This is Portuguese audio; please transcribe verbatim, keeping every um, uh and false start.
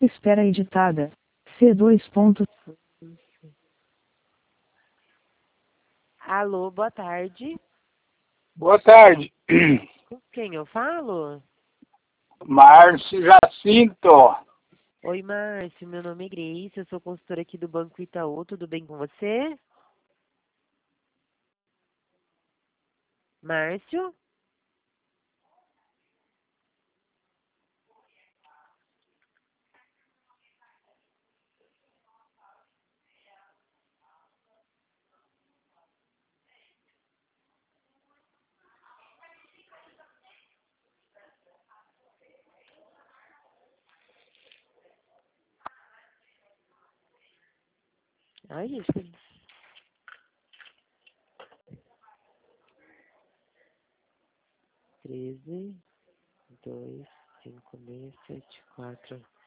Espera editada. C dois pontos. Alô, boa tarde. Boa tarde. Com quem eu falo? Márcio Jacinto. Oi, Márcio, meu nome é Grace, eu sou consultora aqui do Banco Itaú, tudo bem com você? Márcio? Ai, gente. treze, dois, cinco, seis, sete, quatro.